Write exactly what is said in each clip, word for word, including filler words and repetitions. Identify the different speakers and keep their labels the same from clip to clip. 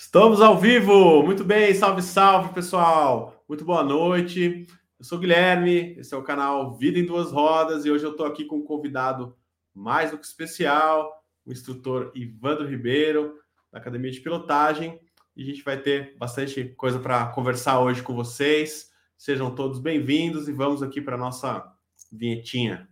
Speaker 1: Estamos ao vivo! Muito bem, salve, salve, pessoal! Muito boa noite. Eu sou o Guilherme, esse é o canal Vida em Duas Rodas e hoje eu estou aqui com um convidado mais do que especial, o instrutor Ivandro Ribeiro, da Academia de Pilotagem. E a gente vai ter bastante coisa para conversar hoje com vocês. Sejam todos bem-vindos e vamos aqui para a nossa vinhetinha.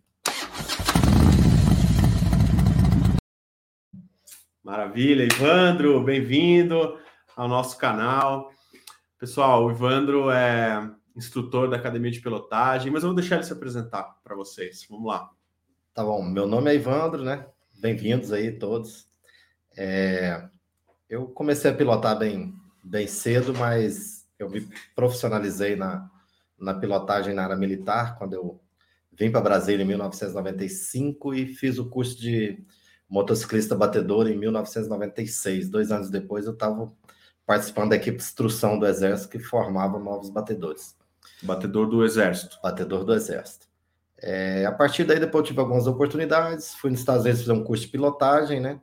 Speaker 1: Maravilha, Ivandro, bem-vindo ao nosso canal. Pessoal, o Ivandro é instrutor da Academia de Pilotagem, mas eu vou deixar ele se apresentar para vocês. Vamos lá.
Speaker 2: Tá bom, meu nome é Ivandro, né? Bem-vindos aí todos. É... Eu comecei a pilotar bem, bem cedo, mas eu me profissionalizei na, na pilotagem na área militar, quando eu vim para Brasília em mil novecentos e noventa e cinco e fiz o curso de motociclista batedor em mil novecentos e noventa e seis. Dois anos depois, eu estava participando da equipe de instrução do Exército que formava novos batedores.
Speaker 1: Batedor do Exército.
Speaker 2: Batedor do Exército. É, a partir daí, depois eu tive algumas oportunidades. Fui nos Estados Unidos fazer um curso de pilotagem, né?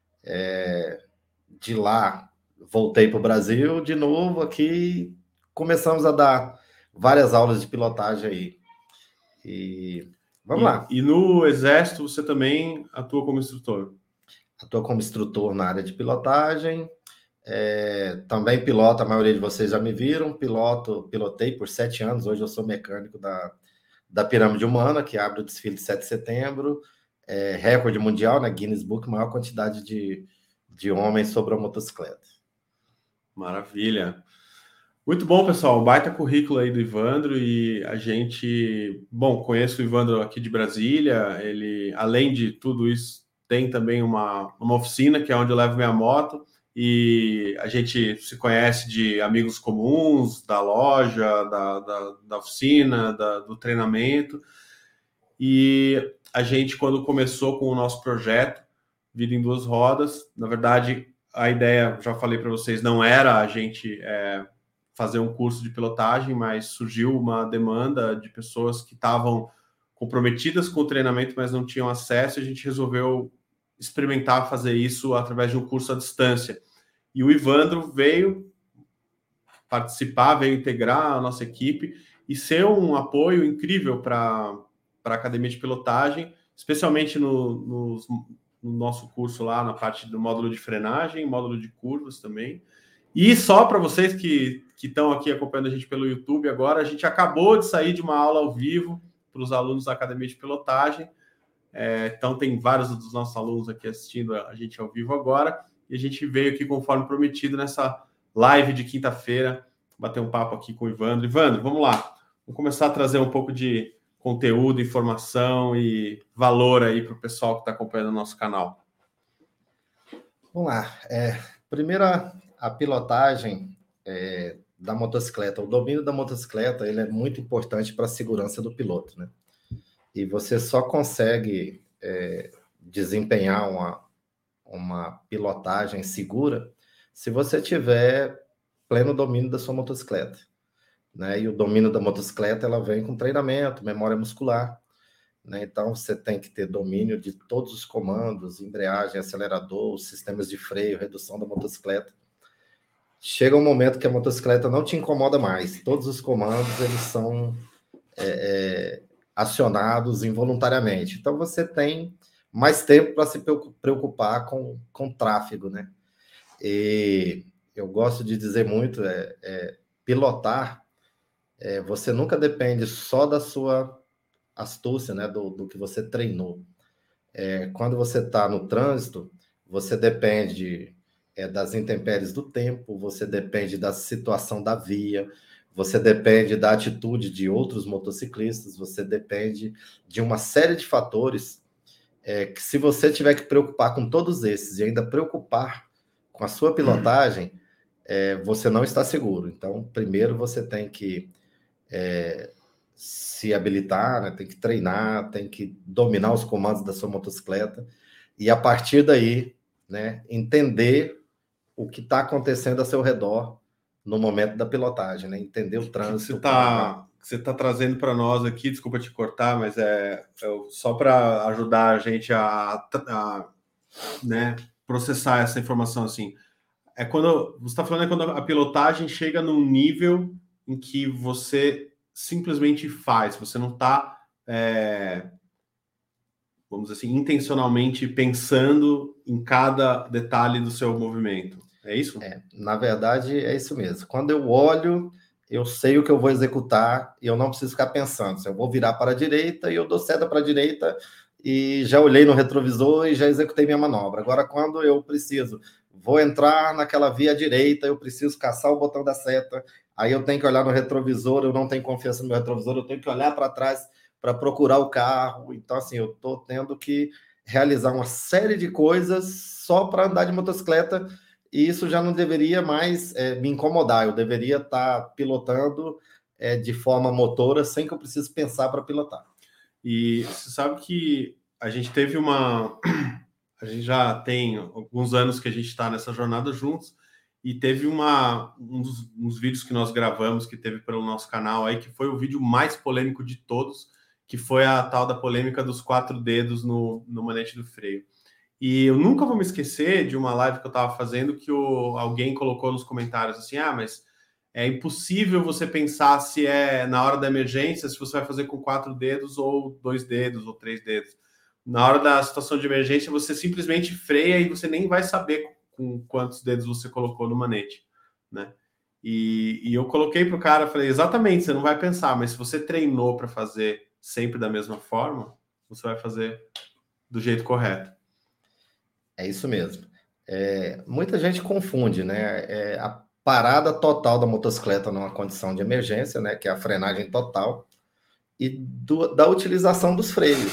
Speaker 2: É, de lá, voltei para o Brasil de novo aqui. Começamos a dar várias aulas de pilotagem aí. E vamos
Speaker 1: e,
Speaker 2: lá.
Speaker 1: E no Exército você também atua como instrutor?
Speaker 2: Atuo como instrutor na área de pilotagem. É, também piloto, a maioria de vocês já me viram. Piloto, pilotei por sete anos. Hoje eu sou mecânico da, da Pirâmide Humana, que abre o desfile de sete de setembro. É, recorde mundial, né? Guinness Book, maior quantidade de, de homens sobre a motocicleta.
Speaker 1: Maravilha. Muito bom, pessoal. Baita currículo aí do Ivandro e a gente, bom, conheço o Ivandro aqui de Brasília. Ele, além de tudo isso, tem também uma, uma oficina que é onde eu levo minha moto e a gente se conhece de amigos comuns, da loja, da, da, da oficina, da, do treinamento. E a gente, quando começou com o nosso projeto Vida em Duas Rodas, na verdade, a ideia, já falei para vocês, não era a gente é, fazer um curso de pilotagem, mas surgiu uma demanda de pessoas que estavam comprometidas com o treinamento, mas não tinham acesso, e a gente resolveu experimentar fazer isso através de um curso à distância. E o Ivandro veio participar, veio integrar a nossa equipe e ser um apoio incrível para para a Academia de Pilotagem, especialmente no, no, no nosso curso lá, na parte do módulo de frenagem, módulo de curvas também. E só para vocês que que estão aqui acompanhando a gente pelo YouTube agora, a gente acabou de sair de uma aula ao vivo para os alunos da Academia de Pilotagem. É, então tem vários dos nossos alunos aqui assistindo a gente ao vivo agora, e a gente veio aqui, conforme prometido, nessa live de quinta-feira, bater um papo aqui com o Ivandro. Ivandro, vamos lá. Vamos começar a trazer um pouco de conteúdo, informação e valor aí para o pessoal que está acompanhando o nosso canal.
Speaker 2: Vamos lá. É, primeiro, a, a pilotagem é, da motocicleta. O domínio da motocicleta ele é muito importante para a segurança do piloto, né? E você só consegue é, desempenhar uma, uma pilotagem segura se você tiver pleno domínio da sua motocicleta. Né? E o domínio da motocicleta ela vem com treinamento, memória muscular. Né? Então, você tem que ter domínio de todos os comandos, embreagem, acelerador, sistemas de freio, redução da motocicleta. Chega um momento que a motocicleta não te incomoda mais. Todos os comandos eles são é, é, acionados involuntariamente. Então, você tem mais tempo para se preocupar com, com o tráfego. Né? E eu gosto de dizer muito, é, é pilotar, é, você nunca depende só da sua astúcia, né, do, do que você treinou. É, quando você está no trânsito, você depende é, das intempéries do tempo, você depende da situação da via, você depende da atitude de outros motociclistas, você depende de uma série de fatores é, que se você tiver que preocupar com todos esses e ainda preocupar com a sua pilotagem, é, você não está seguro. Então, primeiro você tem que é, se habilitar, né? Tem que treinar, tem que dominar os comandos da sua motocicleta e a partir daí, né, entender o que está acontecendo ao seu redor no momento da pilotagem, né? Entender o trânsito.
Speaker 1: Você está você tá trazendo para nós aqui, desculpa te cortar, mas é, é só para ajudar a gente a, a né, processar essa informação assim. é quando você está falando é quando a pilotagem chega num nível em que você simplesmente faz, você não está, é, vamos dizer assim, intencionalmente pensando em cada detalhe do seu movimento. É isso?
Speaker 2: É, na verdade, é isso mesmo. Quando eu olho, eu sei o que eu vou executar e eu não preciso ficar pensando. Se eu vou virar para a direita e eu dou seta para a direita e já olhei no retrovisor e já executei minha manobra. Agora, quando eu preciso, vou entrar naquela via direita, eu preciso caçar o botão da seta, aí eu tenho que olhar no retrovisor, eu não tenho confiança no meu retrovisor, eu tenho que olhar para trás para procurar o carro. Então, assim, eu estou tendo que realizar uma série de coisas só para andar de motocicleta. E isso já não deveria mais é, me incomodar, eu deveria estar pilotando é, de forma motora sem que eu precise pensar para pilotar.
Speaker 1: E você sabe que a gente teve uma... A gente já tem alguns anos que a gente está nessa jornada juntos e teve uma, um dos, uns vídeos que nós gravamos que teve pelo nosso canal aí, que foi o vídeo mais polêmico de todos, que foi a tal da polêmica dos quatro dedos no, no manete do freio. E eu nunca vou me esquecer de uma live que eu estava fazendo que o, alguém colocou nos comentários assim, ah, mas é impossível você pensar se é na hora da emergência, se você vai fazer com quatro dedos ou dois dedos ou três dedos. Na hora da situação de emergência, você simplesmente freia e você nem vai saber com quantos dedos você colocou no manete, né? E, e eu coloquei para o cara, falei, exatamente, você não vai pensar, mas se você treinou para fazer sempre da mesma forma, você vai fazer do jeito correto.
Speaker 2: É isso mesmo. É, muita gente confunde, né? É, a parada total da motocicleta numa condição de emergência, né? Que é a frenagem total, e do, da utilização dos freios.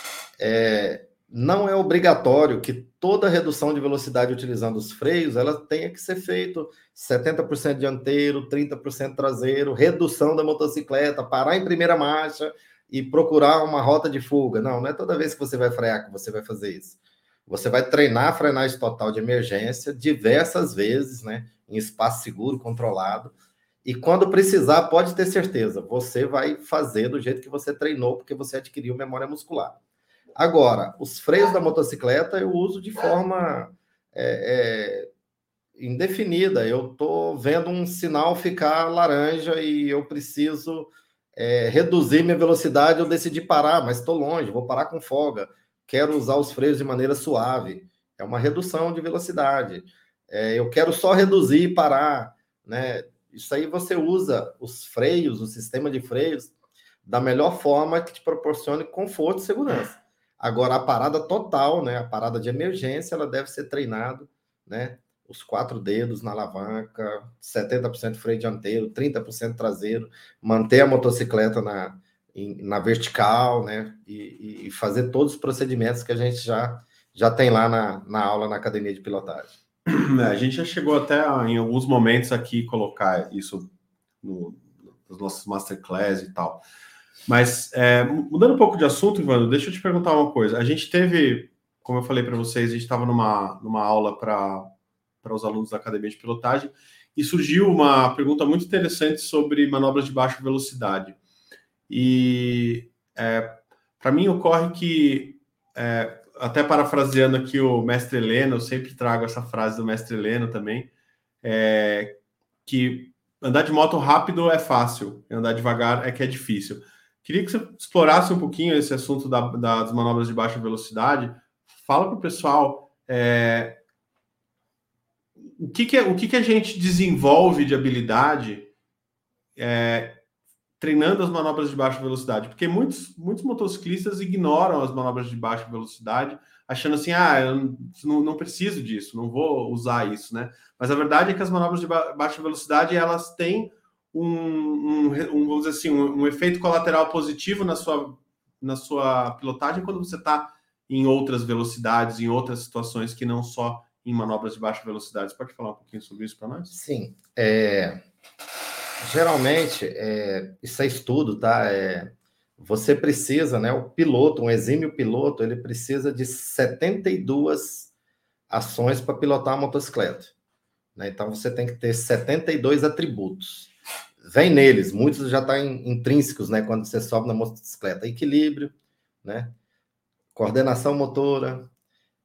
Speaker 2: É, não é obrigatório que toda redução de velocidade utilizando os freios ela tenha que ser feito setenta por cento dianteiro, trinta por cento traseiro, redução da motocicleta, parar em primeira marcha e procurar uma rota de fuga. Não, não é toda vez que você vai frear que você vai fazer isso. Você vai treinar a frenagem total de emergência diversas vezes, né, em espaço seguro, controlado. E quando precisar, pode ter certeza, você vai fazer do jeito que você treinou, porque você adquiriu memória muscular. Agora, os freios da motocicleta eu uso de forma é, é, indefinida. Eu estou vendo um sinal ficar laranja e eu preciso é, reduzir minha velocidade, eu decidi parar, mas estou longe, vou parar com folga. Quero usar os freios de maneira suave. É uma redução de velocidade. É, eu quero só reduzir e parar, né? Isso aí você usa os freios, o sistema de freios, da melhor forma que te proporcione conforto e segurança. Agora, a parada total, né? A parada de emergência, ela deve ser treinada, né? Os quatro dedos na alavanca, setenta por cento freio dianteiro, trinta por cento traseiro, manter a motocicleta na, na vertical, né? E, e fazer todos os procedimentos que a gente já, já tem lá na, na aula, na academia de pilotagem.
Speaker 1: A gente já chegou até em alguns momentos aqui colocar isso no, nos nossos masterclass e tal. Mas, é, mudando um pouco de assunto, Ivandro, deixa eu te perguntar uma coisa. A gente teve, como eu falei para vocês, a gente estava numa, numa aula para os alunos da Academia de Pilotagem e surgiu uma pergunta muito interessante sobre manobras de baixa velocidade. E, é, para mim, ocorre que, é, até parafraseando aqui o mestre Heleno, eu sempre trago essa frase do mestre Heleno também, é, que andar de moto rápido é fácil, andar devagar é que é difícil. Queria que você explorasse um pouquinho esse assunto da, das manobras de baixa velocidade. Fala para o pessoal é, o, que, que, é, o que, que a gente desenvolve de habilidade é, treinando as manobras de baixa velocidade. Porque muitos, muitos motociclistas ignoram as manobras de baixa velocidade, achando assim, ah, eu não, não preciso disso, não vou usar isso, né? Mas a verdade é que as manobras de ba baixa velocidade, elas têm Um, um, um, vamos dizer assim, um, um efeito colateral positivo na sua, na sua pilotagem quando você está em outras velocidades, em outras situações que não só em manobras de baixa velocidade. Você pode falar um pouquinho sobre isso para nós?
Speaker 2: Sim. É, geralmente, é, isso é estudo, tá? É, você precisa, né? O piloto, um exímio piloto, ele precisa de setenta e duas ações para pilotar a motocicleta. Né? Então, você tem que ter setenta e dois atributos. Vem neles, muitos já estão tá intrínsecos, né? Quando você sobe na motocicleta, equilíbrio, né? Coordenação motora,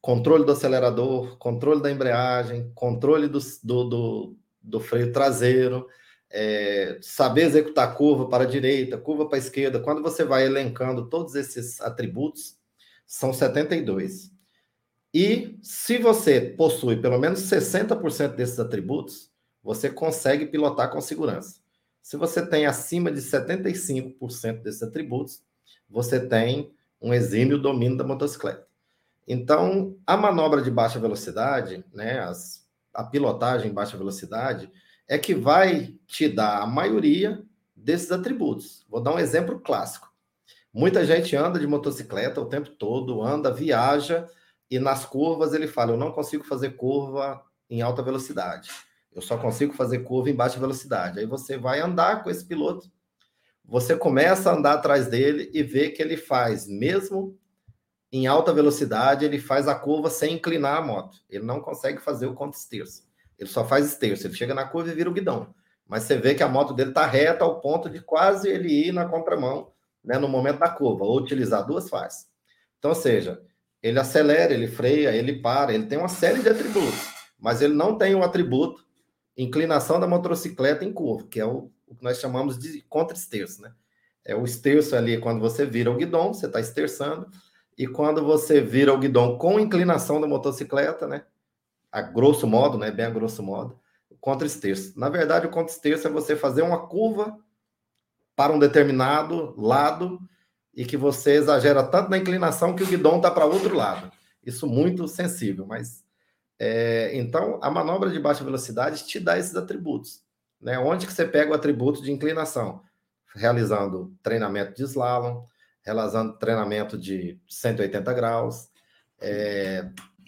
Speaker 2: controle do acelerador, controle da embreagem, controle do, do, do, do freio traseiro, é, saber executar curva para a direita, curva para a esquerda. Quando você vai elencando todos esses atributos, são setenta e dois. E se você possui pelo menos sessenta por cento desses atributos, você consegue pilotar com segurança. Se você tem acima de setenta e cinco por cento desses atributos, você tem um exímio domínio da motocicleta. Então, a manobra de baixa velocidade, né, as, a pilotagem em baixa velocidade, é que vai te dar a maioria desses atributos. Vou dar um exemplo clássico. Muita gente anda de motocicleta o tempo todo, anda, viaja, e nas curvas ele fala, eu não consigo fazer curva em alta velocidade. Eu só consigo fazer curva em baixa velocidade. Aí você vai andar com esse piloto, você começa a andar atrás dele e vê que ele faz, mesmo em alta velocidade, ele faz a curva sem inclinar a moto. Ele não consegue fazer o contra-esterço. Ele só faz esterço. Ele chega na curva e vira o guidão. Mas você vê que a moto dele está reta ao ponto de quase ele ir na contramão, né, no momento da curva, ou utilizar duas faces. Então, ou seja, ele acelera, ele freia, ele para, ele tem uma série de atributos, mas ele não tem o atributo inclinação da motocicleta em curva, que é o, o que nós chamamos de contra-esterço, né? É o esterço ali, quando você vira o guidão, você está esterçando, e quando você vira o guidão com inclinação da motocicleta, né? A grosso modo, né? Bem a grosso modo, o contra-esterço. Na verdade, o contra-esterço é você fazer uma curva para um determinado lado e que você exagera tanto na inclinação que o guidão está para outro lado. Isso muito sensível, mas... É, então, a manobra de baixa velocidade te dá esses atributos. Né? Onde que você pega o atributo de inclinação? Realizando treinamento de slalom, realizando treinamento de cento e oitenta graus, é,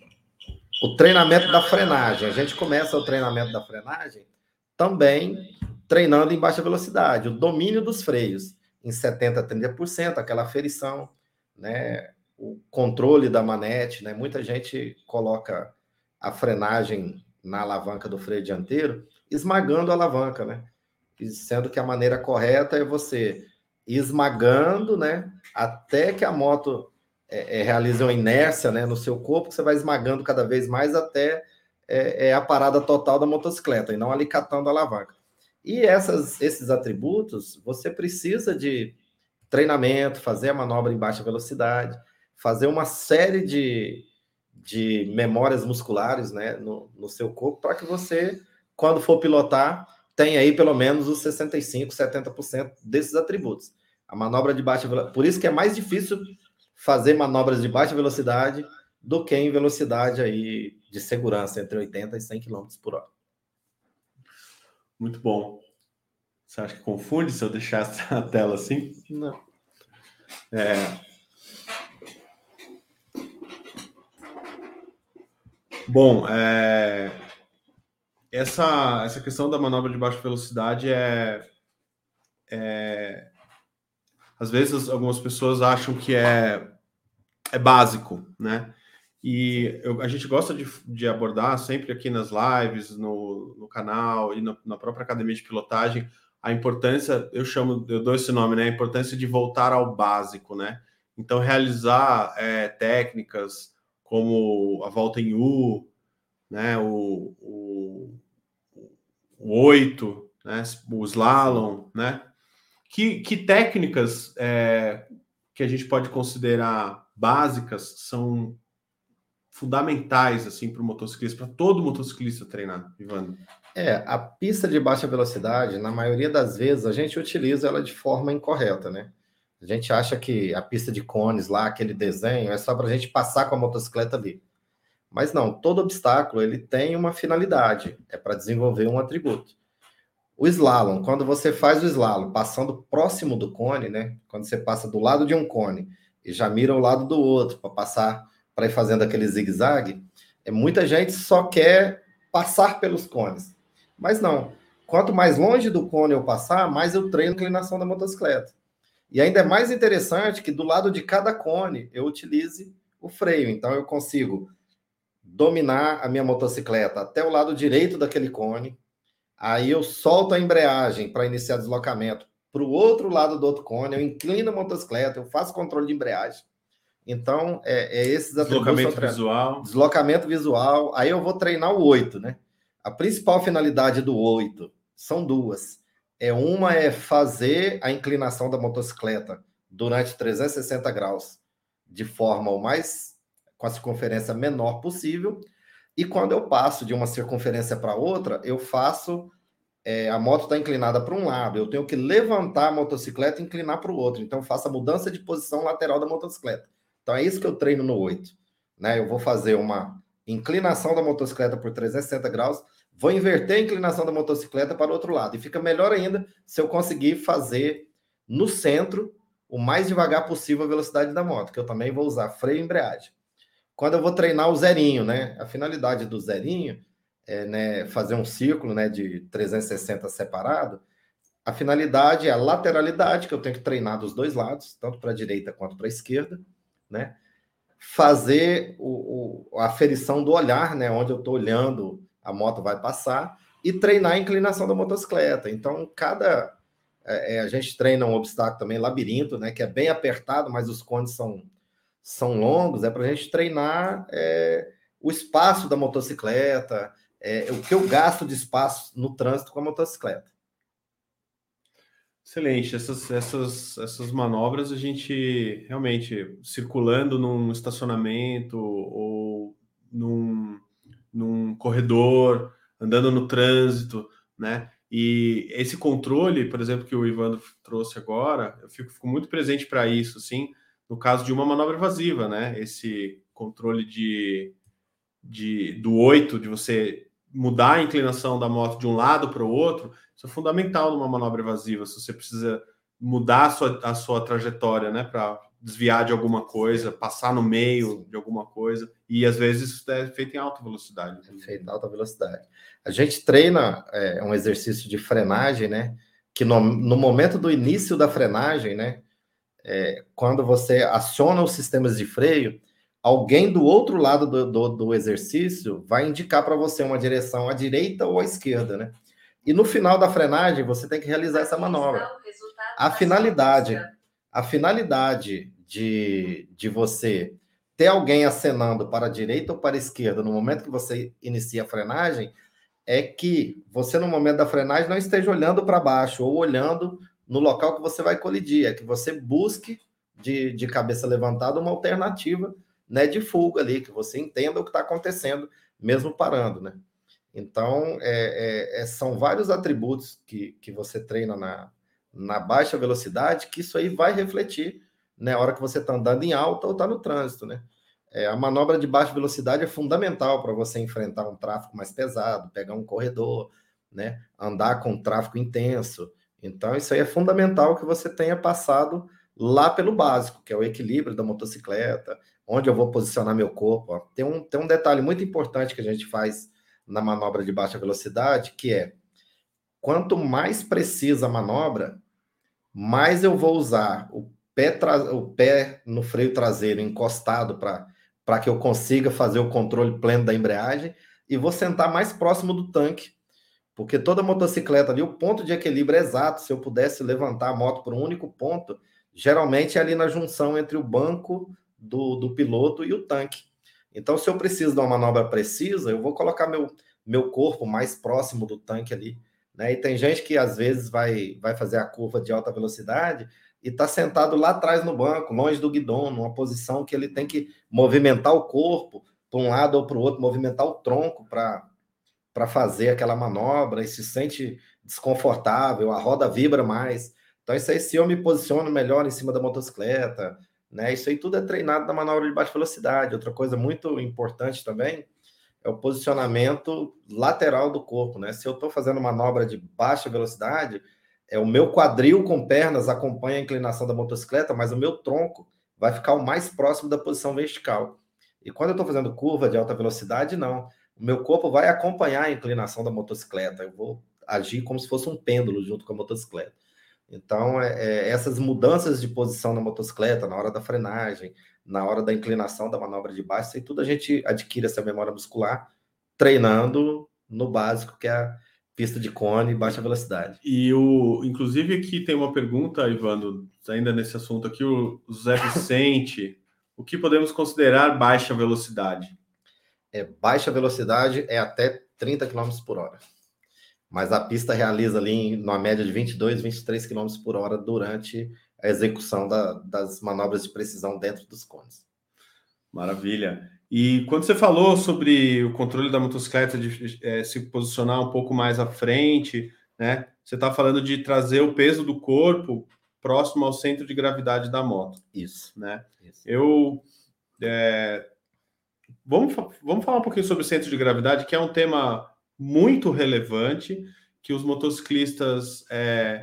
Speaker 2: o treinamento da frenagem. A gente começa o treinamento da frenagem também treinando em baixa velocidade, o domínio dos freios em setenta por cento, trinta por cento, aquela aferição, né? O controle da manete, né? Muita gente coloca a frenagem na alavanca do freio dianteiro, esmagando a alavanca, né? Sendo que a maneira correta é você ir esmagando, né? Até que a moto é, é, realize uma inércia, né, no seu corpo, que você vai esmagando cada vez mais até é, é a parada total da motocicleta, e não alicatando a alavanca. E essas, esses atributos, você precisa de treinamento, fazer a manobra em baixa velocidade, fazer uma série de de memórias musculares, né, no, no seu corpo, para que você, quando for pilotar, tenha aí pelo menos os sessenta e cinco por cento, setenta por cento desses atributos. A manobra de baixa velocidade, por isso que é mais difícil fazer manobras de baixa velocidade do que em velocidade aí de segurança, entre oitenta e cem quilômetros por hora.
Speaker 1: Muito bom. Você acha que confunde se eu deixar a tela assim?
Speaker 2: Não.
Speaker 1: É... Bom, é... essa, essa questão da manobra de baixa velocidade é, é... Às vezes algumas pessoas acham que é, é básico, né? E eu, a gente gosta de, de abordar sempre aqui nas lives, no, no canal e no, na própria academia de pilotagem, a importância, eu chamo, eu dou esse nome, né? A importância de voltar ao básico, né? Então, realizar é, técnicas como a volta em U, né? O, o, o oito, né? O slalom, né? Que, que técnicas é, que a gente pode considerar básicas são fundamentais assim para o motociclista, para todo motociclista treinar, Ivandro?
Speaker 2: É, a pista de baixa velocidade, na maioria das vezes, a gente utiliza ela de forma incorreta, né? A gente acha que a pista de cones lá, aquele desenho, é só para a gente passar com a motocicleta ali. Mas não, todo obstáculo ele tem uma finalidade, é para desenvolver um atributo. O slalom, quando você faz o slalom passando próximo do cone, né? Quando você passa do lado de um cone e já mira ao lado do outro para passar, para ir fazendo aquele zigue-zague, é, muita gente só quer passar pelos cones. Mas não, quanto mais longe do cone eu passar, mais eu treino a inclinação da motocicleta. E ainda é mais interessante que do lado de cada cone eu utilize o freio. Então eu consigo dominar a minha motocicleta até o lado direito daquele cone, aí eu solto a embreagem para iniciar deslocamento para o outro lado do outro cone, eu inclino a motocicleta, eu faço controle de embreagem. Então, é, é esses atributos.
Speaker 1: Deslocamento visual.
Speaker 2: Deslocamento visual. Aí eu vou treinar o oito, né? A principal finalidade do oito são duas. É, uma é fazer a inclinação da motocicleta durante trezentos e sessenta graus de forma o mais com a circunferência menor possível. E quando eu passo de uma circunferência para outra, eu faço... É, a moto está inclinada para um lado, eu tenho que levantar a motocicleta e inclinar para o outro. Então, eu faço a mudança de posição lateral da motocicleta. Então, é isso que eu treino no oito. Né? Eu vou fazer uma inclinação da motocicleta por trezentos e sessenta graus, vou inverter a inclinação da motocicleta para o outro lado. E fica melhor ainda se eu conseguir fazer no centro o mais devagar possível a velocidade da moto, que eu também vou usar freio e embreagem. Quando eu vou treinar o zerinho, né? A finalidade do zerinho é, né, fazer um círculo, né, de trezentos e sessenta separado. A finalidade é a lateralidade, que eu tenho que treinar dos dois lados, tanto para a direita quanto para a esquerda, né? Fazer o, o, a aferição do olhar, né, onde eu estou olhando, a moto vai passar, e treinar a inclinação da motocicleta. Então, cada... É, a gente treina um obstáculo também, labirinto, né, que é bem apertado, mas os cones são, são longos, é para a gente treinar é, o espaço da motocicleta, é, o que eu gasto de espaço no trânsito com a motocicleta.
Speaker 1: Excelente. Essas, essas, essas manobras a gente realmente circulando num estacionamento ou num, num corredor, andando no trânsito, né? E esse controle, por exemplo, que o Ivandro trouxe agora, eu fico, fico muito presente para isso, assim, no caso de uma manobra evasiva, né? Esse controle de, de, do oito, de você mudar a inclinação da moto de um lado para o outro, isso é fundamental numa manobra evasiva, se você precisa mudar a sua, a sua trajetória, né, para desviar de alguma coisa, passar no meio Sim. de alguma coisa, e às vezes isso é feito em alta velocidade.
Speaker 2: É feito em alta velocidade. A gente treina é, um exercício de frenagem, né, que no, no momento do início da frenagem, né, é, quando você aciona os sistemas de freio, alguém do outro lado do, do, do exercício vai indicar para você uma direção à direita ou à esquerda, né? E no final da frenagem, você tem que realizar essa manobra. A finalidade, a finalidade de, de você ter alguém acenando para a direita ou para a esquerda no momento que você inicia a frenagem é que você, no momento da frenagem, não esteja olhando para baixo ou olhando no local que você vai colidir. É que você busque, de, de cabeça levantada, uma alternativa, né, de fuga ali, que você entenda o que está acontecendo, mesmo parando, né? Então, é, é, são vários atributos que, que você treina na, na baixa velocidade, que isso aí vai refletir na né, hora que você está andando em alta ou está no trânsito, né? É, a manobra de baixa velocidade é fundamental para você enfrentar um tráfego mais pesado, pegar um corredor, né? Andar com um tráfego intenso. Então, isso aí é fundamental que você tenha passado lá pelo básico, que é o equilíbrio da motocicleta, onde eu vou posicionar meu corpo. Ó. Tem um, tem um detalhe muito importante que a gente faz na manobra de baixa velocidade, que é, quanto mais precisa a manobra, mais eu vou usar o pé, tra... o pé no freio traseiro encostado para que eu consiga fazer o controle pleno da embreagem e vou sentar mais próximo do tanque, porque toda motocicleta ali, o ponto de equilíbrio é exato. Se eu pudesse levantar a moto por um único ponto, geralmente é ali na junção entre o banco do, do piloto e o tanque. Então, se eu preciso de uma manobra precisa, eu vou colocar meu, meu corpo mais próximo do tanque ali, né? E tem gente que, às vezes, vai, vai fazer a curva de alta velocidade e está sentado lá atrás no banco, longe do guidão, numa posição que ele tem que movimentar o corpo para um lado ou para o outro, movimentar o tronco para para fazer aquela manobra e se sente desconfortável, a roda vibra mais. Então, isso aí, se eu me posiciono melhor em cima da motocicleta, né? Isso aí tudo é treinado na manobra de baixa velocidade. Outra coisa muito importante também é o posicionamento lateral do corpo, né? Se eu estou fazendo manobra de baixa velocidade, é o meu quadril com pernas acompanha a inclinação da motocicleta, mas o meu tronco vai ficar o mais próximo da posição vertical. E quando eu estou fazendo curva de alta velocidade, não. O meu corpo vai acompanhar a inclinação da motocicleta. Eu vou agir como se fosse um pêndulo junto com a motocicleta. Então, é, é, essas mudanças de posição na motocicleta, na hora da frenagem, na hora da inclinação da manobra de baixo, isso aí tudo a gente adquire essa memória muscular treinando no básico, que é a pista de cone e baixa velocidade.
Speaker 1: E, o, inclusive, aqui tem uma pergunta, Ivandro, ainda nesse assunto aqui, o Zé Vicente o que podemos considerar baixa velocidade?
Speaker 2: É, baixa velocidade é até trinta quilômetros por hora. Mas a pista realiza ali em uma média de vinte e dois, vinte e três quilômetros por hora durante a execução da, das manobras de precisão dentro dos cones.
Speaker 1: Maravilha. E quando você falou sobre o controle da motocicleta, de é, se posicionar um pouco mais à frente, né? Você está falando de trazer o peso do corpo próximo ao centro de gravidade da moto.
Speaker 2: Isso.
Speaker 1: Né?
Speaker 2: Isso.
Speaker 1: Eu... É, vamos, vamos falar um pouquinho sobre o centro de gravidade, que é um tema muito relevante, que os motociclistas... É,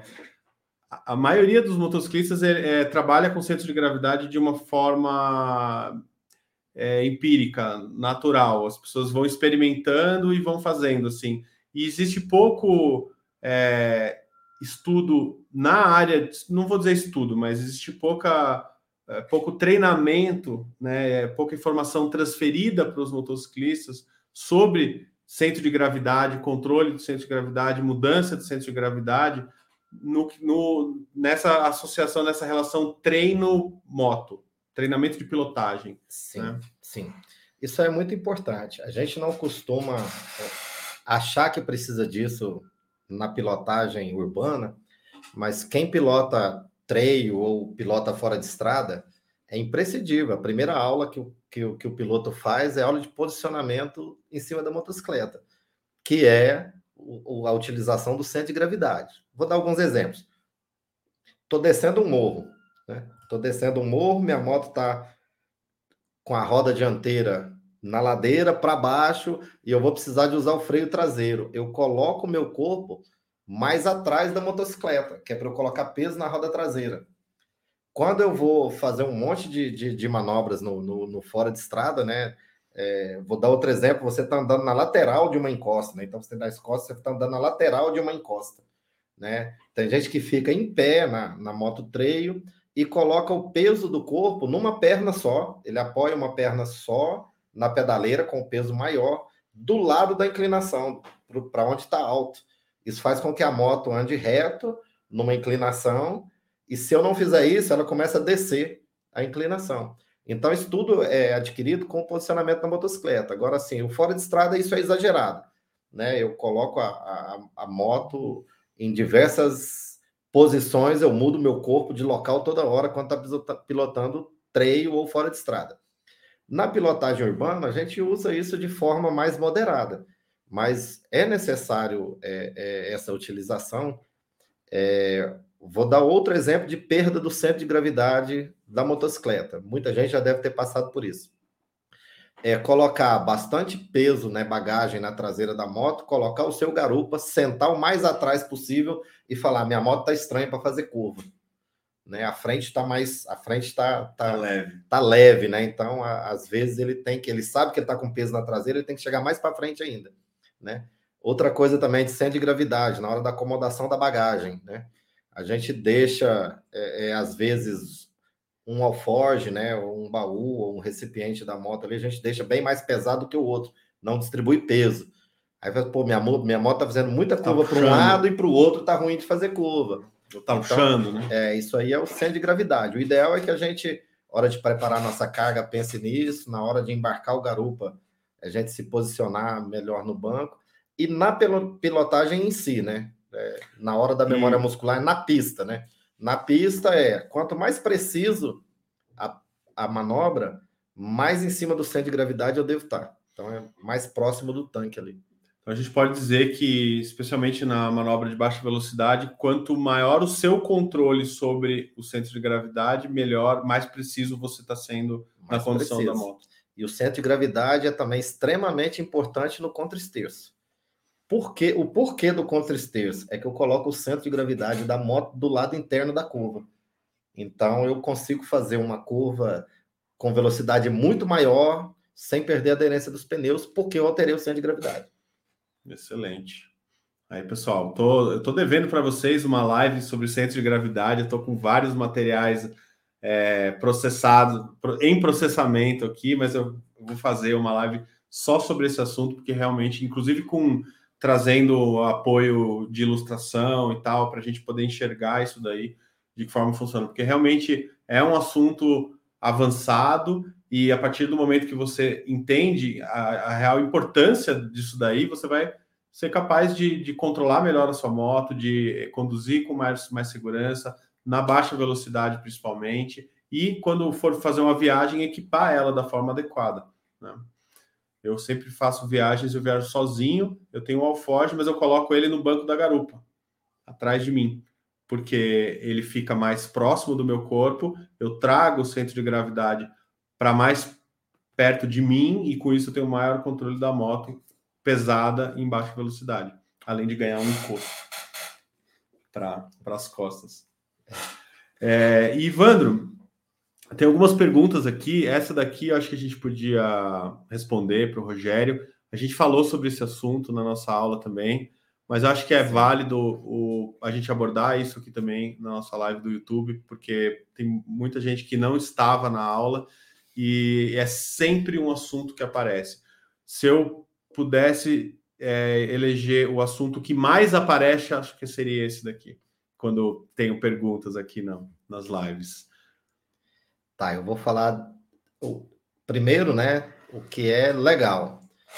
Speaker 1: a maioria dos motociclistas é, é, trabalha com centro de gravidade de uma forma... É, empírica, natural. As pessoas vão experimentando e vão fazendo, assim. E existe pouco é, estudo na área, não vou dizer estudo, mas existe pouca, é, pouco treinamento, né, pouca informação transferida para os motociclistas sobre centro de gravidade, controle do centro de gravidade, mudança de centro de gravidade, no, no, nessa associação, nessa relação treino-moto. Treinamento de pilotagem.
Speaker 2: Sim,
Speaker 1: né?
Speaker 2: sim. Isso é muito importante. A gente não costuma achar que precisa disso na pilotagem urbana, mas quem pilota trail ou pilota fora de estrada é imprescindível. A primeira aula que o, que o, que o piloto faz é aula de posicionamento em cima da motocicleta, que é o, a utilização do centro de gravidade. Vou dar alguns exemplos. Estou descendo um morro, né? Estou descendo um morro, minha moto está com a roda dianteira na ladeira para baixo e eu vou precisar de usar o freio traseiro. Eu coloco o meu corpo mais atrás da motocicleta, que é para eu colocar peso na roda traseira. Quando eu vou fazer um monte de, de, de manobras no, no, no fora de estrada, né? É, vou dar outro exemplo, você está andando na lateral de uma encosta, né? Então você dá as costas, você está andando na lateral de uma encosta, né? Tem gente que fica em pé na, na moto trail e coloca o peso do corpo numa perna só, ele apoia uma perna só na pedaleira com o peso maior, do lado da inclinação, para onde está alto. Isso faz com que a moto ande reto, numa inclinação, e se eu não fizer isso, ela começa a descer a inclinação. Então, isso tudo é adquirido com o posicionamento da motocicleta. Agora, sim, o fora de estrada, isso é exagerado, né? Eu coloco a, a, a moto em diversas posições, eu mudo meu corpo de local toda hora quando está pilotando trail ou fora de estrada. Na pilotagem urbana, a gente usa isso de forma mais moderada, mas é necessário é, é, essa utilização. É, vou dar outro exemplo de perda do centro de gravidade da motocicleta. Muita gente já deve ter passado por isso. É colocar bastante peso, né, bagagem na traseira da moto, colocar o seu garupa, sentar o mais atrás possível e falar: minha moto está estranha para fazer curva, né? A frente está mais, a frente está tá,
Speaker 1: tá leve,
Speaker 2: tá leve, né? Então, a, às vezes ele tem que, ele sabe que ele está com peso na traseira, ele tem que chegar mais para frente ainda, né? Outra coisa também de centro de gravidade na hora da acomodação da bagagem, né? A gente deixa, é, é, às vezes, um alforge, né, ou um baú, ou um recipiente da moto ali, a gente deixa bem mais pesado que o outro, não distribui peso. Aí vai, pô, minha, minha moto tá fazendo muita curva para um lado e para o outro tá ruim de fazer curva.
Speaker 1: Tá então, puxando, né?
Speaker 2: É, isso aí é o centro de gravidade. O ideal é que a gente, hora de preparar nossa carga, pense nisso, na hora de embarcar o garupa, a gente se posicionar melhor no banco, e na pilotagem em si, né? É, na hora da memória e... muscular, na pista, né? Na pista é, quanto mais preciso a, a manobra, mais em cima do centro de gravidade eu devo estar. Então é mais próximo do tanque ali.
Speaker 1: Então a gente pode dizer que, especialmente na manobra de baixa velocidade, quanto maior o seu controle sobre o centro de gravidade, melhor, mais preciso você está sendo mais na condução preciso. Da moto.
Speaker 2: E o centro de gravidade é também extremamente importante no contra-esterço. Porque, o porquê do contra-esterço é que eu coloco o centro de gravidade da moto do lado interno da curva. Então, eu consigo fazer uma curva com velocidade muito maior, sem perder a aderência dos pneus, porque eu alterei o centro de gravidade.
Speaker 1: Excelente. Aí, pessoal, tô, eu tô devendo para vocês uma live sobre centro de gravidade. Eu tô com vários materiais é, processados, em processamento aqui, mas eu vou fazer uma live só sobre esse assunto, porque realmente, inclusive com... trazendo apoio de ilustração e tal, para a gente poder enxergar isso daí, de que forma funciona. Porque realmente é um assunto avançado, e a partir do momento que você entende a, a real importância disso daí, você vai ser capaz de, de controlar melhor a sua moto, de conduzir com mais, mais segurança, na baixa velocidade principalmente, e quando for fazer uma viagem, equipar ela da forma adequada, né? Eu sempre faço viagens, eu viajo sozinho, eu tenho um alforje, mas eu coloco ele no banco da garupa, atrás de mim, porque ele fica mais próximo do meu corpo, eu trago o centro de gravidade para mais perto de mim, e com isso eu tenho maior controle da moto pesada em baixa velocidade, além de ganhar um encosto para as costas. É, Ivandro, tem algumas perguntas aqui. Essa daqui eu acho que a gente podia responder para o Rogério. A gente falou sobre esse assunto na nossa aula também, mas acho que é Sim. válido o, a gente abordar isso aqui também na nossa live do YouTube, porque tem muita gente que não estava na aula e é sempre um assunto que aparece. Se eu pudesse é, eleger o assunto que mais aparece, acho que seria esse daqui, quando tenho perguntas aqui não, nas lives.
Speaker 2: Tá, eu vou falar o, primeiro, né, o que é legal.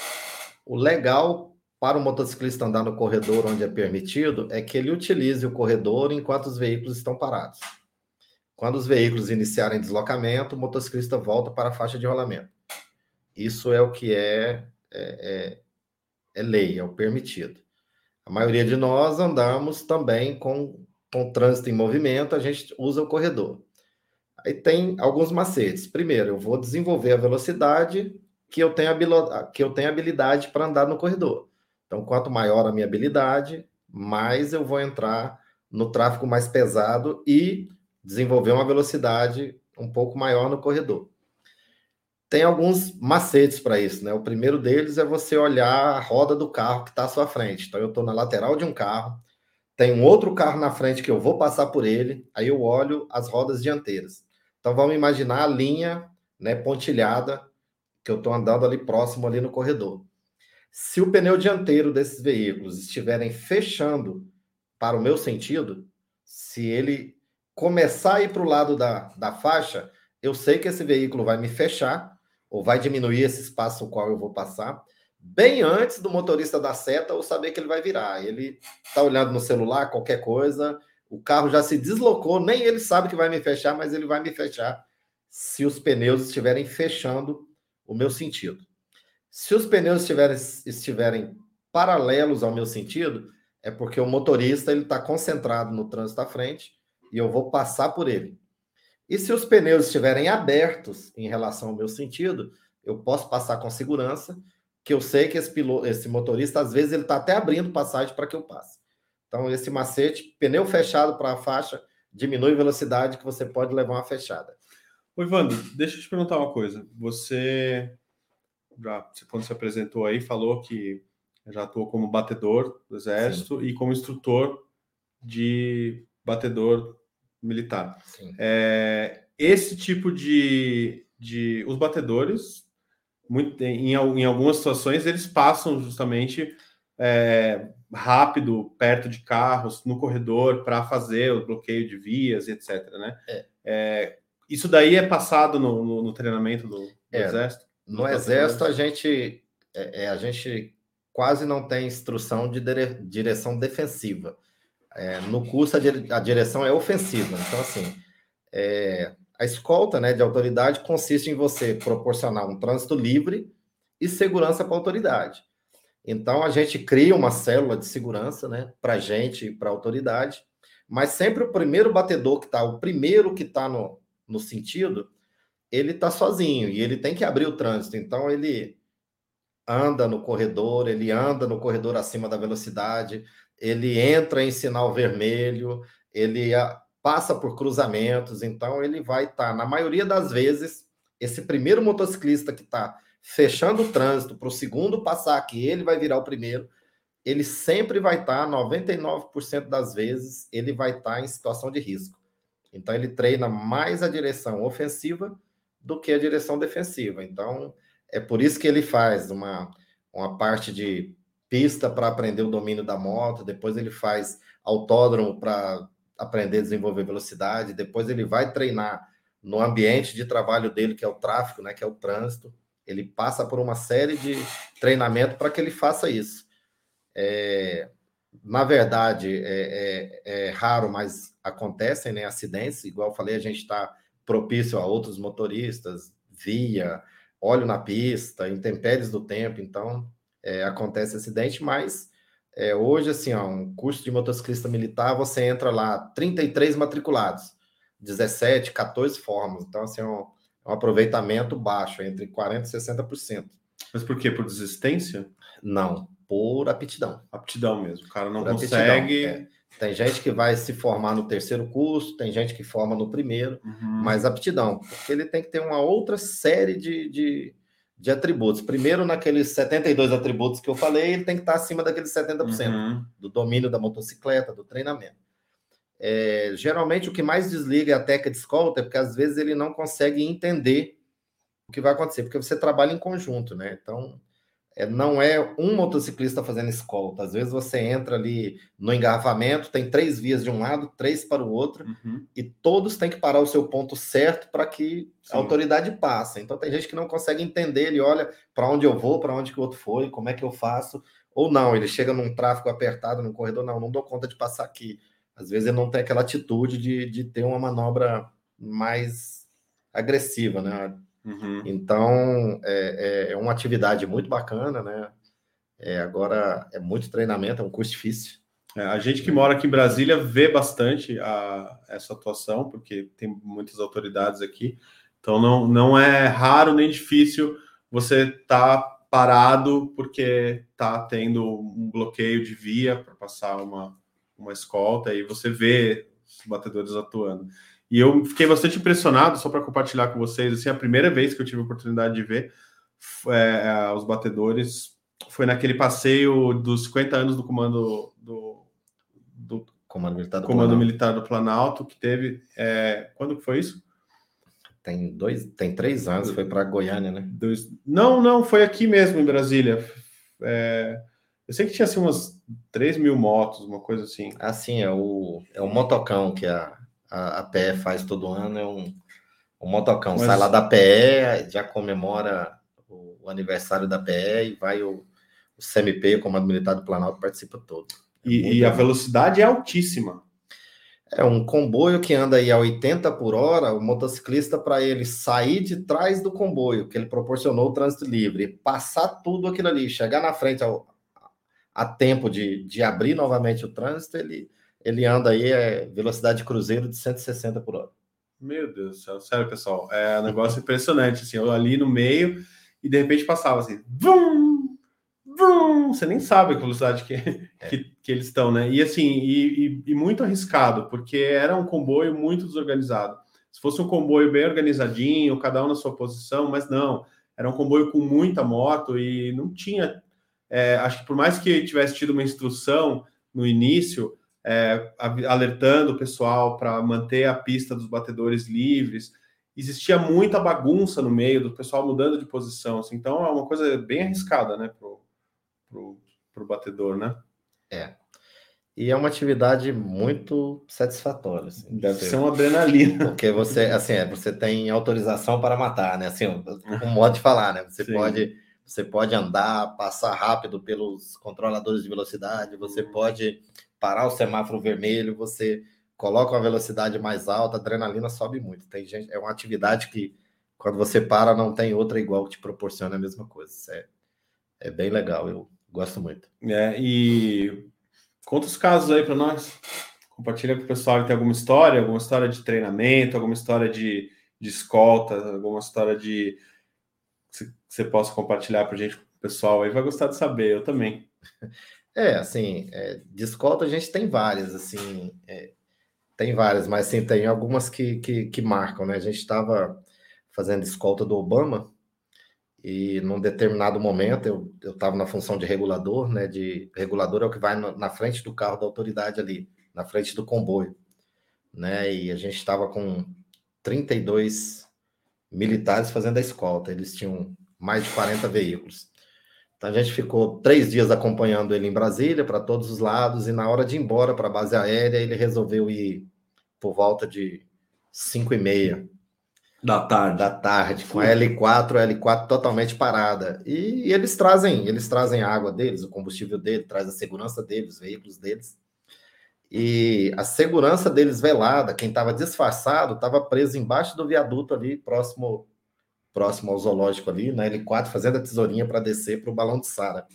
Speaker 2: O legal para o motociclista andar no corredor onde é permitido é que ele utilize o corredor enquanto os veículos estão parados. Quando os veículos iniciarem deslocamento, o motociclista volta para a faixa de rolamento. Isso é o que é, é, é, é lei, é o permitido. A maioria de nós andamos também com, com trânsito em movimento, a gente usa o corredor. Aí tem alguns macetes. Primeiro, eu vou desenvolver a velocidade que eu tenho, que eu tenho habilidade para andar no corredor. Então, quanto maior a minha habilidade, mais eu vou entrar no tráfego mais pesado e desenvolver uma velocidade um pouco maior no corredor. Tem alguns macetes para isso, né? O primeiro deles é você olhar a roda do carro que está à sua frente. Então, eu estou na lateral de um carro, tem um outro carro na frente que eu vou passar por ele, aí eu olho as rodas dianteiras. Então, vamos imaginar a linha, né, pontilhada, que eu estou andando ali próximo, ali no corredor. Se o pneu dianteiro desses veículos estiverem fechando para o meu sentido, se ele começar a ir para o lado da, da faixa, eu sei que esse veículo vai me fechar, ou vai diminuir esse espaço o qual eu vou passar, bem antes do motorista dar seta ou saber que ele vai virar. Ele está olhando no celular, qualquer coisa, o carro já se deslocou, nem ele sabe que vai me fechar, mas ele vai me fechar se os pneus estiverem fechando o meu sentido. Se os pneus estiverem, estiverem paralelos ao meu sentido, é porque o motorista ele está concentrado no trânsito à frente e eu vou passar por ele. E se os pneus estiverem abertos em relação ao meu sentido, eu posso passar com segurança, que eu sei que esse, piloto, esse motorista, às vezes, ele está até abrindo passagem para que eu passe. Então, esse macete, pneu fechado para a faixa, diminui a velocidade que você pode levar uma fechada.
Speaker 1: Ô, Ivandro, deixa eu te perguntar uma coisa. Você, já, quando se apresentou aí, falou que já atuou como batedor do Exército Sim. e como instrutor de batedor militar. É, esse tipo de, de... Os batedores, muito, em, em algumas situações, eles passam justamente... É, rápido, perto de carros, no corredor, para fazer o bloqueio de vias, etcétera. Né?
Speaker 2: É.
Speaker 1: É, isso daí é passado no, no, no treinamento do, do é, Exército?
Speaker 2: No Exército, a gente, é, a gente quase não tem instrução de dire, direção defensiva. É, no curso, a, dire, a direção é ofensiva. Então, assim, é, a escolta, né, de autoridade consiste em você proporcionar um trânsito livre e segurança para a autoridade. Então, a gente cria uma célula de segurança, né, para a gente e para a autoridade, mas sempre o primeiro batedor que está, o primeiro que está no, no sentido, ele está sozinho e ele tem que abrir o trânsito. Então, ele anda no corredor, ele anda no corredor acima da velocidade, ele entra em sinal vermelho, ele passa por cruzamentos. Então, ele vai estar, tá, na maioria das vezes, esse primeiro motociclista que está fechando o trânsito para o segundo passar, que ele vai virar o primeiro, ele sempre vai estar, noventa e nove por cento das vezes, ele vai estar em situação de risco. Então, ele treina mais a direção ofensiva do que a direção defensiva. Então, é por isso que ele faz uma, uma parte de pista para aprender o domínio da moto, depois ele faz autódromo para aprender a desenvolver velocidade, depois ele vai treinar no ambiente de trabalho dele, que é o tráfego, né, que é o trânsito, ele passa por uma série de treinamento para que ele faça isso. É, na verdade, é, é, é raro, mas acontecem, né, acidentes. Igual eu falei, a gente está propício a outros motoristas, via, óleo na pista, intempéries do tempo, então é, acontece acidente, mas é, hoje, assim, ó, um curso de motociclista militar, você entra lá, trinta e três matriculados, dezessete, quatorze formas, então, assim, é um, é um aproveitamento baixo, entre quarenta por cento e sessenta por cento.
Speaker 1: Mas por quê? Por desistência?
Speaker 2: Não, por aptidão.
Speaker 1: Aptidão mesmo, o cara não
Speaker 2: por
Speaker 1: consegue...
Speaker 2: É. Tem gente que vai se formar no terceiro curso, tem gente que forma no primeiro,
Speaker 1: uhum.
Speaker 2: mas aptidão, porque ele tem que ter uma outra série de, de, de atributos. Primeiro, naqueles setenta e dois atributos que eu falei, ele tem que estar acima daqueles setenta por cento, uhum. do domínio da motocicleta, do treinamento. É, geralmente, o que mais desliga é a técnica de escolta, porque às vezes ele não consegue entender o que vai acontecer, porque você trabalha em conjunto, né? Então, é, não é um motociclista fazendo escolta. Às vezes você entra ali no engarrafamento, tem três vias de um lado, três para o outro, uhum. e todos têm que parar o seu ponto certo para que Sim. a autoridade passe. Então tem gente que não consegue entender, ele olha para onde eu vou, para onde que o outro foi, como é que eu faço, ou não, ele chega num tráfego apertado, num corredor, não, não dou conta de passar aqui. Às vezes ele não tem aquela atitude de, de ter uma manobra mais agressiva, né? Uhum. Então, é, é uma atividade muito bacana, né? É, agora, é muito treinamento, é um curso difícil.
Speaker 1: É, a gente que mora aqui em Brasília vê bastante a, essa atuação, porque tem muitas autoridades aqui. Então, não, não é raro nem difícil você estar tá parado porque está tendo um bloqueio de via para passar uma, uma escolta e você vê os batedores atuando. E eu fiquei bastante impressionado, só para compartilhar com vocês, assim, a primeira vez que eu tive a oportunidade de ver é, os batedores foi naquele passeio dos cinquenta anos do comando do, do
Speaker 2: Comando Militar do
Speaker 1: Comando
Speaker 2: Planalto,
Speaker 1: Militar do Planalto, que teve... É, quando que foi isso?
Speaker 2: Tem dois, tem três anos, foi para Goiânia, né?
Speaker 1: Dois, não, não, foi aqui mesmo, em Brasília. É, eu sei que tinha, assim, umas três mil motos, uma coisa assim.
Speaker 2: Ah, sim, é o, é o motocão que a, a, a P E faz todo ano, é um, um motocão. Mas... sai lá da P E, já comemora o, o aniversário da P E e vai o, o C M P, o Comando Militar do Planalto, participa todo.
Speaker 1: É e, e a velocidade é altíssima.
Speaker 2: É um comboio que anda aí a oitenta por hora, o motociclista, para ele sair de trás do comboio, que ele proporcionou o trânsito livre, passar tudo aquilo ali, chegar na frente ao, a tempo de, de abrir novamente o trânsito, ele, ele anda aí é velocidade de cruzeiro de cento e sessenta por hora.
Speaker 1: Meu Deus do céu, sério, pessoal, é um negócio impressionante, assim, eu ali no meio e de repente passava assim, vum, vum, você nem sabe a velocidade que, é. que, que eles estão, né? E assim, e, e, e muito arriscado, porque era um comboio muito desorganizado. Se fosse um comboio bem organizadinho, cada um na sua posição, mas não, era um comboio com muita moto e não tinha, é, acho que por mais que tivesse tido uma instrução no início, É, alertando o pessoal para manter a pista dos batedores livres. Existia muita bagunça no meio, do pessoal mudando de posição. Assim, então é uma coisa bem arriscada, né, pro, pro, pro batedor, né?
Speaker 2: É. E é uma atividade muito satisfatória. Assim,
Speaker 1: Deve você, ser uma adrenalina.
Speaker 2: Porque você, assim, é, você tem autorização para matar, né? Assim, um modo de falar, né? Você pode, você pode andar, passar rápido pelos controladores de velocidade, você uhum. pode parar o semáforo vermelho, você coloca uma velocidade mais alta, a adrenalina sobe muito. Tem gente, é uma atividade que, quando você para, não tem outra igual que te proporciona a mesma coisa. É, é bem legal, eu gosto muito.
Speaker 1: É, e conta os casos aí para nós. Compartilha com o pessoal que tem alguma história, alguma história de treinamento, alguma história de, de escolta, alguma história de... que você possa compartilhar para a gente, com o pessoal aí vai gostar de saber, eu também.
Speaker 2: É, assim, é, de escolta a gente tem várias, assim, é, tem várias, mas sim, tem algumas que, que, que marcam, né? A gente estava fazendo escolta do Obama e num determinado momento eu eu estava na função de regulador, né? De regulador é o que vai no, na frente do carro da autoridade ali, na frente do comboio, né? E a gente estava com trinta e dois militares fazendo a escolta, eles tinham mais de quarenta veículos. Então, a gente ficou três dias acompanhando ele em Brasília, para todos os lados, e na hora de ir embora para a base aérea, ele resolveu ir por volta de cinco e meia.
Speaker 1: Da tarde.
Speaker 2: Da tarde, com a L quatro, a L quatro totalmente parada. E, e eles trazem, eles trazem a água deles, o combustível deles, traz a segurança deles, os veículos deles. E a segurança deles velada, quem estava disfarçado, estava preso embaixo do viaduto ali, próximo, próximo ao zoológico ali, na L quatro, fazendo a tesourinha para descer para o balão de Sara.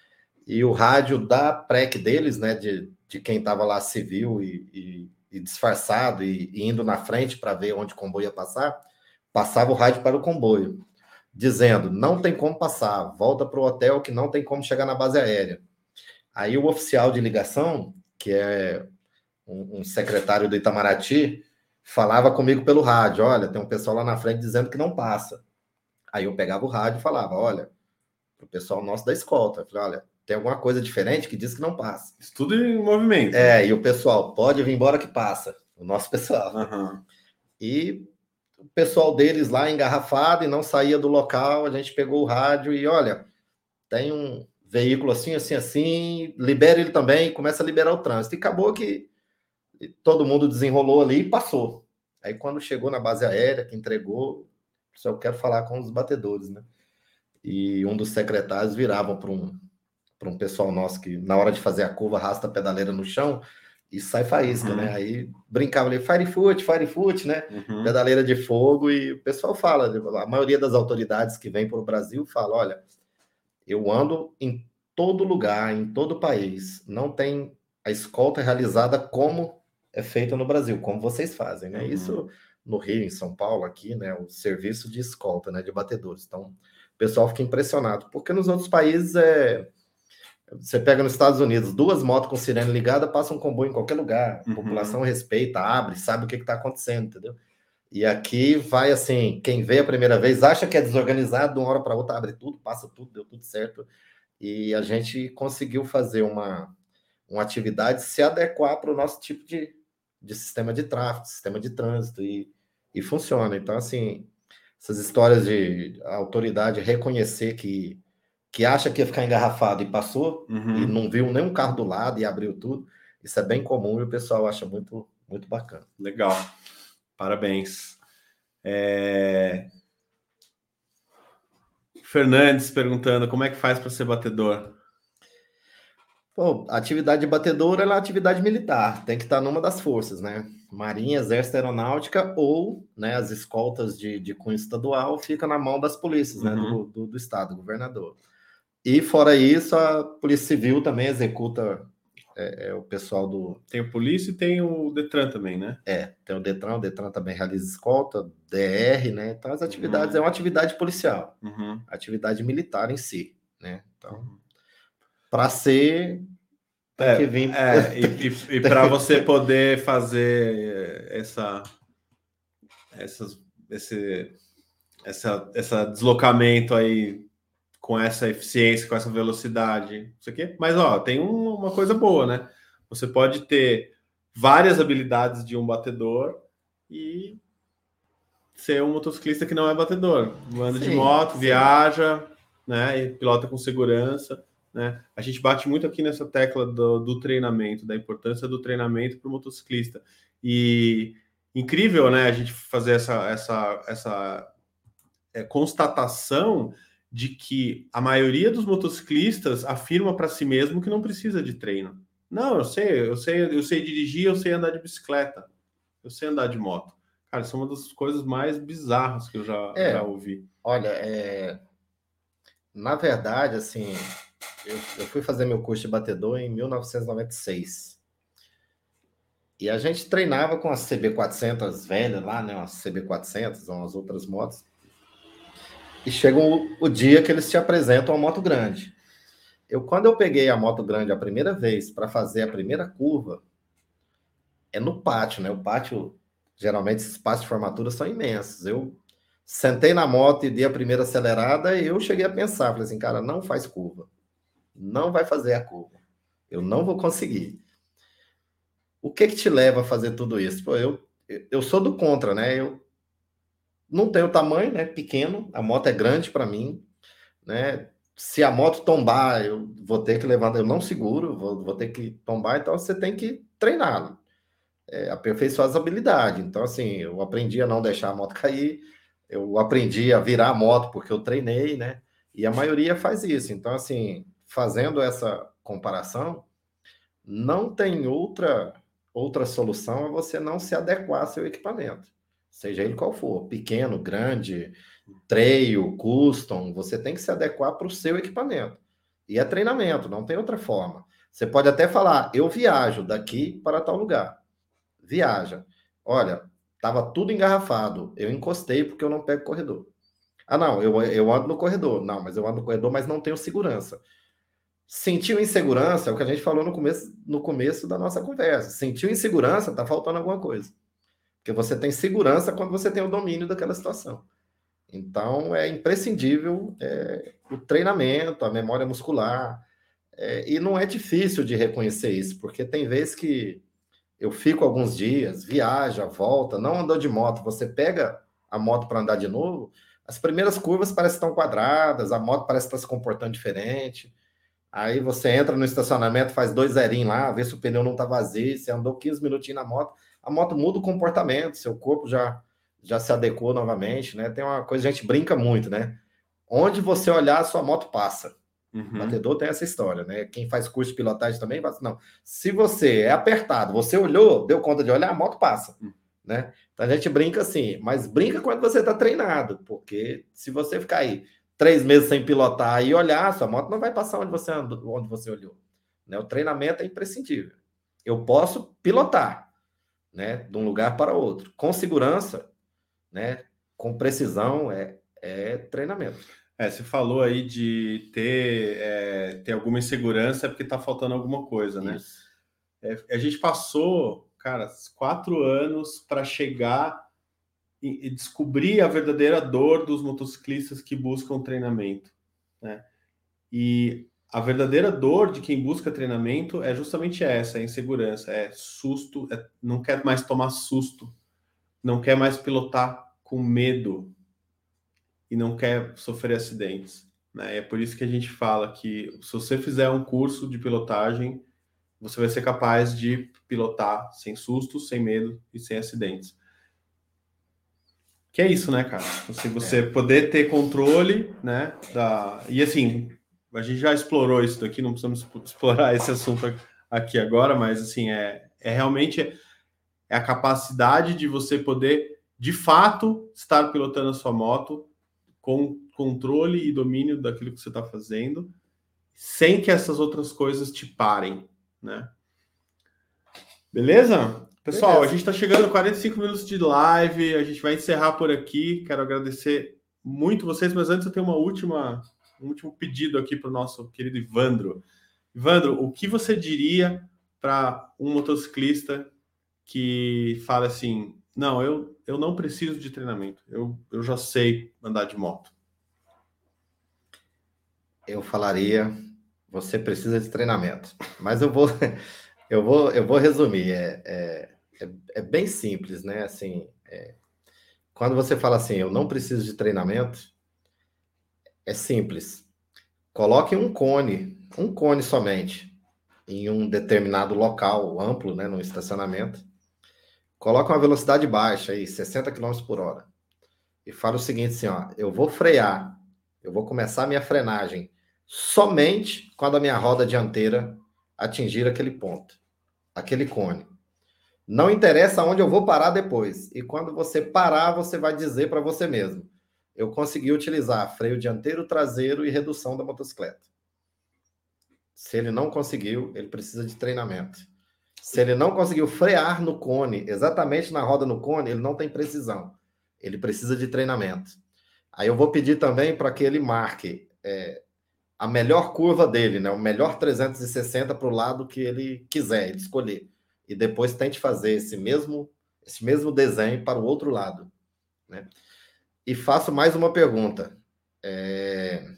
Speaker 2: E o rádio da prec deles, né, de, de quem estava lá civil e, e, e disfarçado e, e indo na frente para ver onde o comboio ia passar, passava o rádio para o comboio, dizendo, não tem como passar, volta para o hotel que não tem como chegar na base aérea. Aí o oficial de ligação, que é um, um secretário do Itamaraty, falava comigo pelo rádio, olha, tem um pessoal lá na frente dizendo que não passa. Aí eu pegava o rádio e falava, olha, pro pessoal nosso da escolta, eu falei, olha, tem alguma coisa diferente que diz que não passa.
Speaker 1: Isso tudo em movimento.
Speaker 2: É, e o pessoal, pode vir embora que passa, o nosso pessoal.
Speaker 1: Uhum.
Speaker 2: E o pessoal deles lá engarrafado e não saía do local, a gente pegou o rádio e, olha, tem um veículo assim, assim, assim, libera ele também, começa a liberar o trânsito. E acabou que todo mundo desenrolou ali e passou. Aí quando chegou na base aérea, que entregou, só eu quero falar com os batedores, né? E um dos secretários virava para um, para um pessoal nosso que, na hora de fazer a curva, arrasta a pedaleira no chão e sai faísca, uhum. né? Aí brincava ali, fire foot, fire foot, né? Uhum. Pedaleira de fogo, e o pessoal fala, a maioria das autoridades que vem para o Brasil fala, olha, eu ando em todo lugar, em todo o país, não tem a escolta realizada como é feita no Brasil, como vocês fazem, né? Uhum. Isso no Rio, em São Paulo, aqui, né? O serviço de escolta, né? De batedores. Então, o pessoal fica impressionado, porque nos outros países é... Você pega nos Estados Unidos, duas motos com sirene ligada, passa um comboio em qualquer lugar. A população uhum. respeita, abre, sabe o que está acontecendo, entendeu? E aqui vai assim, quem vê a primeira vez acha que é desorganizado, de uma hora para outra abre tudo, passa tudo, deu tudo certo. E a gente conseguiu fazer uma, uma atividade se adequar para o nosso tipo de, de sistema de tráfego, sistema de trânsito, e, e funciona. Então, assim, essas histórias de a autoridade reconhecer que que acha que ia ficar engarrafado e passou, uhum. e não viu nenhum carro do lado e abriu tudo, isso é bem comum e o pessoal acha muito, muito bacana.
Speaker 1: Legal, parabéns. É... Fernandes perguntando, como é que faz para ser batedor?
Speaker 2: Bom, a atividade de batedor é uma atividade militar, tem que estar numa das forças, né? Marinha, Exército, Aeronáutica, ou né, as escoltas de, de cunho estadual fica na mão das polícias, uhum. né, do, do, do estado, do governador. E, fora isso, a Polícia Civil também executa é, é, o pessoal do...
Speaker 1: Tem o Polícia e tem o Detran também, né?
Speaker 2: É, tem o Detran, o Detran também realiza escolta, D R, né? Então, as atividades... Uhum. É uma atividade policial, uhum. atividade militar em si, né? Então, uhum. para ser... Tem
Speaker 1: é,
Speaker 2: que vir...
Speaker 1: É, e, e, e para você poder fazer essa... Essas, esse essa, essa deslocamento aí com essa eficiência, com essa velocidade, isso aqui. Mas, ó, tem um, uma coisa boa, né? Você pode ter várias habilidades de um batedor e ser um motociclista que não é batedor. Anda de moto, sim. viaja, né? E pilota com segurança, né? A gente bate muito aqui nessa tecla do, do treinamento, da importância do treinamento para o motociclista. E incrível, né? A gente fazer essa, essa, essa é, constatação de que a maioria dos motociclistas afirma para si mesmo que não precisa de treino. Não, eu sei, eu sei, eu sei dirigir, eu sei andar de bicicleta, eu sei andar de moto. Cara, isso é uma das coisas mais bizarras que eu já, é, já ouvi.
Speaker 2: Olha, é... na verdade, assim, eu, eu fui fazer meu curso de batedor em mil novecentos e noventa e seis. E a gente treinava com as C B quatrocentas velhas lá, né? As C B quatrocentas, umas outras motos. E chega o, o dia que eles te apresentam a moto grande. Eu, quando eu peguei a moto grande a primeira vez para fazer a primeira curva, é no pátio, né? O pátio, geralmente, esses pátios de formatura são imensos. Eu sentei na moto e dei a primeira acelerada e eu cheguei a pensar, falei assim, cara, não faz curva. Não vai fazer a curva. Eu não vou conseguir. O que que te leva a fazer tudo isso? Pô, eu, eu sou do contra, né? Eu não tenho tamanho, né? Pequeno, a moto é grande para mim, né? Se a moto tombar, eu vou ter que levantar, eu não seguro, vou, vou ter que tombar, então você tem que treinar, é, aperfeiçoar as habilidades. Então, assim, eu aprendi a não deixar a moto cair, eu aprendi a virar a moto porque eu treinei, né? E a maioria faz isso. Então, assim, fazendo essa comparação, não tem outra, outra solução a você não se adequar ao seu equipamento, seja ele qual for, pequeno, grande, trail, custom, você tem que se adequar para o seu equipamento. E é treinamento, não tem outra forma. Você pode até falar, eu viajo daqui para tal lugar. Viaja. Olha, estava tudo engarrafado. Eu encostei porque eu não pego corredor. Ah, não, eu, eu ando no corredor. Não, mas eu ando no corredor, mas não tenho segurança. Sentiu insegurança, é o que a gente falou no começo, no começo da nossa conversa. Sentiu insegurança, está faltando alguma coisa. Porque você tem segurança quando você tem o domínio daquela situação. Então, é imprescindível é, o treinamento, a memória muscular. É, e não é difícil de reconhecer isso, porque tem vezes que eu fico alguns dias, viaja, volta, não andou de moto, você pega a moto para andar de novo, as primeiras curvas parecem que estão quadradas, a moto parece estar se comportando diferente. Aí você entra no estacionamento, faz dois zerinhos lá, vê se o pneu não está vazio, você andou quinze minutinhos na moto, a moto muda o comportamento, seu corpo já, já se adequou novamente, né? Tem uma coisa, a gente brinca muito, né? Onde você olhar, a sua moto passa. Uhum. Batedor tem essa história, né? Quem faz curso de pilotagem também, não. Se você é apertado, você olhou, deu conta de olhar, a moto passa, uhum. né? Então a gente brinca assim, mas brinca quando você está treinado, porque se você ficar aí três meses sem pilotar e olhar, sua moto não vai passar onde você andou, onde você olhou. Né? O treinamento é imprescindível. Eu posso pilotar, né, de um lugar para outro, com segurança, né, com precisão, é, é treinamento.
Speaker 1: É, você falou aí de ter, é, ter alguma insegurança é porque está faltando alguma coisa, né? É, a gente passou, cara, quatro anos para chegar e descobrir a verdadeira dor dos motociclistas que buscam treinamento, né? E a verdadeira dor de quem busca treinamento é justamente essa, é insegurança, é susto, é, não quer mais tomar susto, não quer mais pilotar com medo e não quer sofrer acidentes, né? É por isso que a gente fala que se você fizer um curso de pilotagem, você vai ser capaz de pilotar sem sustos, sem medo e sem acidentes. Que é isso, né, cara? Assim, você é. poder ter controle, né? Da... E assim, a gente já explorou isso daqui, não precisamos explorar esse assunto aqui agora, mas assim, é, é realmente é a capacidade de você poder, de fato, estar pilotando a sua moto com controle e domínio daquilo que você está fazendo, sem que essas outras coisas te parem, né? Beleza? Pessoal, Beleza. A gente está chegando a quarenta e cinco minutos de live, a gente vai encerrar por aqui. Quero agradecer muito vocês, mas antes eu tenho uma última, um último pedido aqui para o nosso querido Ivandro. Ivandro, o que você diria para um motociclista que fala assim, não, eu, eu não preciso de treinamento, eu, eu já sei andar de moto?
Speaker 2: Eu falaria, você precisa de treinamento, mas eu vou, eu vou, eu vou resumir. É, é... É, é bem simples, né? Assim, é, quando você fala assim, eu não preciso de treinamento, é simples. Coloque um cone, um cone somente, em um determinado local amplo, né, no estacionamento. Coloque uma velocidade baixa, aí, sessenta quilômetros por hora. E fala o seguinte, assim, ó, eu vou frear, eu vou começar a minha frenagem somente quando a minha roda dianteira atingir aquele ponto, aquele cone. Não interessa onde eu vou parar depois. E quando você parar, você vai dizer para você mesmo, eu consegui utilizar freio dianteiro, traseiro e redução da motocicleta. Se ele não conseguiu, ele precisa de treinamento. Se ele não conseguiu frear no cone, exatamente na roda no cone, ele não tem precisão. Ele precisa de treinamento. Aí eu vou pedir também para que ele marque é, a melhor curva dele, né? O melhor trezentos e sessenta para o lado que ele quiser, ele escolher. E depois tente fazer esse mesmo, esse mesmo desenho para o outro lado. Né? E faço mais uma pergunta. É...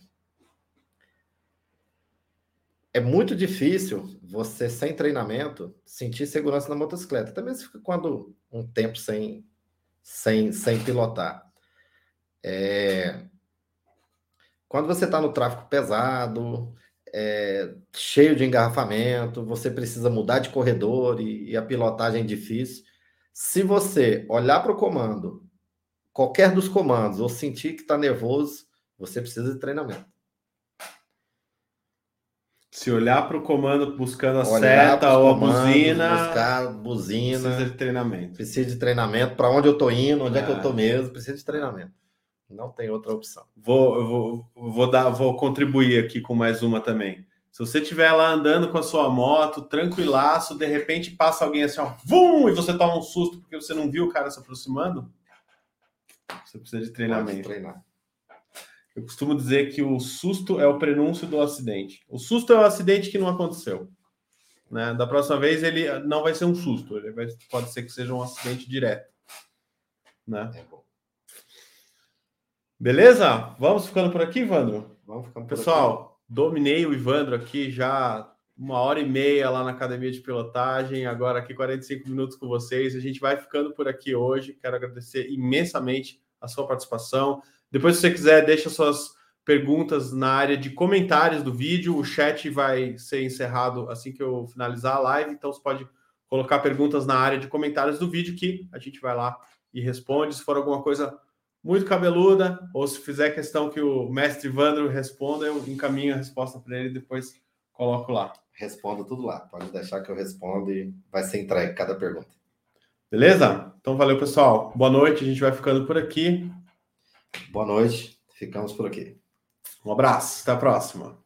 Speaker 2: é muito difícil você, sem treinamento, sentir segurança na motocicleta. Também se fica quando um tempo sem, sem, sem pilotar. É... Quando você está no tráfego pesado, é, cheio de engarrafamento, você precisa mudar de corredor e, e a pilotagem é difícil. Se você olhar para o comando, qualquer dos comandos, ou sentir que está nervoso, você precisa de treinamento.
Speaker 1: Se olhar para o comando buscando a
Speaker 2: Olhar
Speaker 1: seta ou a
Speaker 2: comandos,
Speaker 1: buzina,
Speaker 2: buscar buzina,
Speaker 1: precisa de treinamento.
Speaker 2: Precisa de treinamento. Para onde eu estou indo, onde é. é que eu estou
Speaker 1: É.
Speaker 2: mesmo, precisa de treinamento. Não tem outra opção.
Speaker 1: Vou, vou, vou, dar, vou contribuir aqui com mais uma também. Se você estiver lá andando com a sua moto, tranquilaço, de repente passa alguém assim, ó, vum, e você toma um susto porque você não viu o cara se aproximando, você precisa de treinamento.
Speaker 2: Pode treinar.
Speaker 1: Eu costumo dizer que o susto é o prenúncio do acidente. O susto é o acidente que não aconteceu. Né? Da próxima vez ele não vai ser um susto, ele vai, pode ser que seja um acidente direto. Né? É bom. Beleza? Vamos ficando por aqui, Ivandro?
Speaker 2: Vamos ficando por
Speaker 1: Pessoal,
Speaker 2: aqui.
Speaker 1: Dominei o Ivandro aqui já uma hora e meia lá na academia de pilotagem, agora aqui quarenta e cinco minutos com vocês. A gente vai ficando por aqui hoje. Quero agradecer imensamente a sua participação. Depois, se você quiser, deixa suas perguntas na área de comentários do vídeo. O chat vai ser encerrado assim que eu finalizar a live, então você pode colocar perguntas na área de comentários do vídeo que a gente vai lá e responde. Se for alguma coisa muito cabeluda, ou se fizer questão que o mestre Ivandro responda, eu encaminho a resposta para ele e depois coloco lá.
Speaker 2: Respondo tudo lá, pode deixar que eu respondo e vai ser entregue cada pergunta.
Speaker 1: Beleza? Então valeu, pessoal. Boa noite, a gente vai ficando por aqui.
Speaker 2: Boa noite, ficamos por aqui.
Speaker 1: Um abraço, até a próxima.